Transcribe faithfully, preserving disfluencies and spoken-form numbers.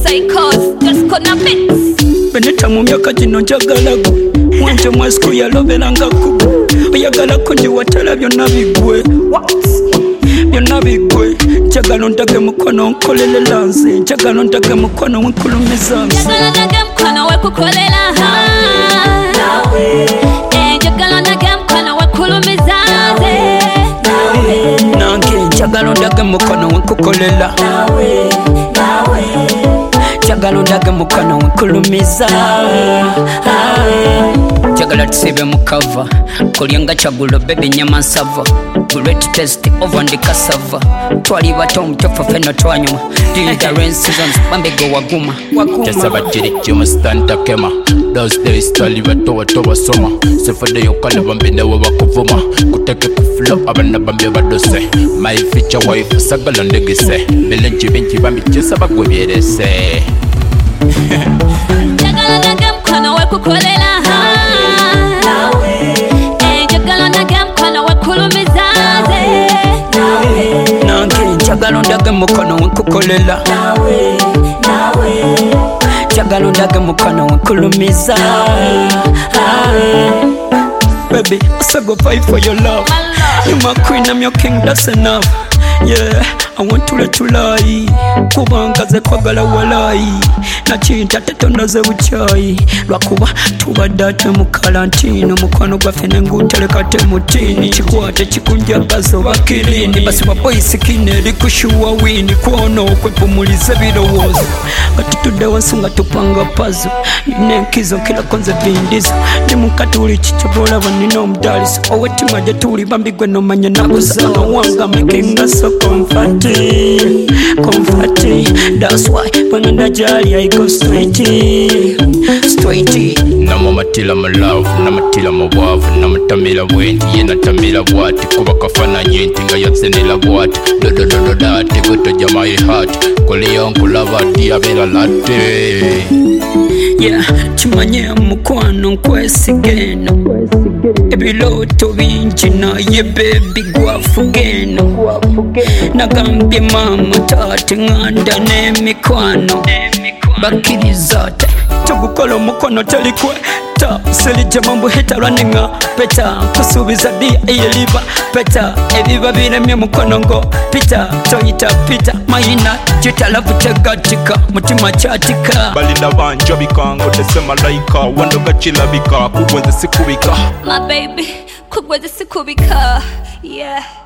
psychos, just gonna mix. Beneta mu myaka gino njagalago mwanje mwasiku yaloberanga kugo oyagala kundi watala byonna bigwe byonna bigwe njagala ndage mukono nkolele lanze njagala ndage mukono wenkulumiza njagala ndage mukono wekukolela nawe njagala ndage mukono wekulumiza nawe nange njagala ndage mukono wenkukolela nawe nawe njagala ndage mukono wenkulumiza njagala tusibe mukava kulyanga chagulo baby nyama nsava great taste over ndi cassava twali bato mutofa feno twanyuma dinda rain seasons bambego waguma jasaba kiri kimu stanta kema those days twali bato bato basoma sefade yokale bambe nawe bakuvuma kuteke kuflo abana bambe badose my future wife sagala ndegese belenji benji bambi jasaba gwebyerese njagala ndage mukono wekukolela nawe njagala ndage mukono wekulumiza nawe nange njagala ndage mukono wenkukolela nawe nawe njagala ndage mukono wenkulumiza baby I say go fight for your love you my queen I'm your king that's enough yeah I want to let you lie kubanga ze kwagala walai nakinta tetondaze buchayi lwakuba tubadde mu karantino mukwano gwaffe nengutereka te mutini kikwate kikunjagazo bakirindi basi ba boys kineri kushuwa wini kwono okwepumuliza birowoozo nga tutudde wansi nga tupanga pazo nenkizo kila konze vindizo ndi mukatuli kikibolaba nina omudaliso owetima gye tuli bambigwe nomanya naguzana wanga making us so comforting comforting that's why when I jolly I go straight straight namo matila my love namatila mabwavu namatamila bwendi yena tamila bwati kuba kafana nyenti nga yatsenela bwati dodododo dati gotoja my heart kuliyo nkulaba diabela latte yeah chimanye mukwano nkwesigeno ebiloto bingi naye baby gwafugeno nagambye mama tate nganda n'emikwano bakiriza te tugukola omukono telikweta selije mambo hita runninga peta kusubiza dia eyeliba peta ebiba biremye mukono ngo pita toyita pita mayina kitalavu tegatika mutima kyatika balinda banja bikango tese malaika wandoga kilabika kugwenze sikubika my baby kugwenze sikubika yeah